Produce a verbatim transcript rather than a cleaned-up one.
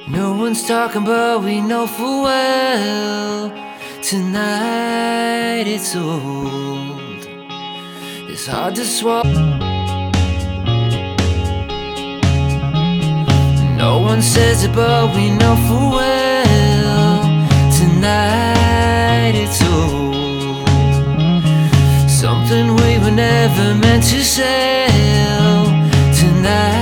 No one's talking, but we know full well tonight it's old. It's hard to swallow. No one says it, but we know full well tonight it's old. Something we were never meant to sell tonight.